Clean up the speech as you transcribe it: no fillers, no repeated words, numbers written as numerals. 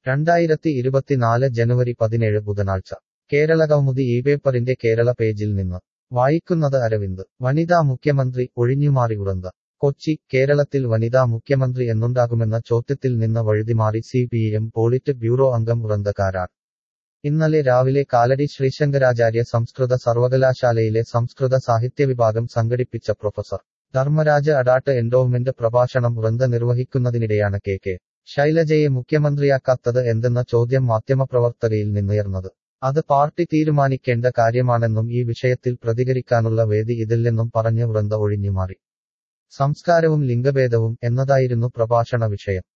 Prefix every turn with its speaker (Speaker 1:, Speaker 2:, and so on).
Speaker 1: 2024 ജനുവരി 17 ബുധനാഴ്ച കേരളകൗമുദി ഈ പേപ്പറിന്റെ കേരള പേജിൽ നിന്ന് വായിക്കുന്നത് അരവിന്ദ് വനിതാ മുഖ്യമന്ത്രി ഒഴിഞ്ഞുമാറി ഉറന്ത കൊച്ചി കേരളത്തിൽ വനിതാ മുഖ്യമന്ത്രി എന്നുണ്ടാകുമെന്ന ചോദ്യത്തിൽ നിന്ന് വഴുതിമാറി CPM പോളിറ്റ് ബ്യൂറോ അംഗം ഉറന്ത കാരാട്ട് ഇന്നലെ രാവിലെ കാലടി ശ്രീശങ്കരാചാര്യ സംസ്കൃത സർവകലാശാലയിലെ സംസ്കൃത സാഹിത്യവിഭാഗം സംഘടിപ്പിച്ച പ്രൊഫസർ ധർമ്മരാജ അഡാട്ട് എൻഡോവ്മെന്റ് പ്രഭാഷണം ഉറന്ത നിർവഹിക്കുന്നതിനിടെയാണ് കെ ശൈലജയെ മുഖ്യമന്ത്രിയാക്കാത്തത് എന്തെന്ന ചോദ്യം മാധ്യമപ്രവർത്തകയിൽ നിന്നുയർന്നത് അത് പാർട്ടി തീരുമാനിക്കേണ്ട കാര്യമാണെന്നും ഈ വിഷയത്തിൽ പ്രതികരിക്കാനുള്ള വേദി ഇതില്ലെന്നും പറഞ്ഞ് ഉറന്ത ഒഴിഞ്ഞുമാറി സംസ്കാരവും ലിംഗഭേദവും എന്നതായിരുന്നു പ്രഭാഷണ വിഷയം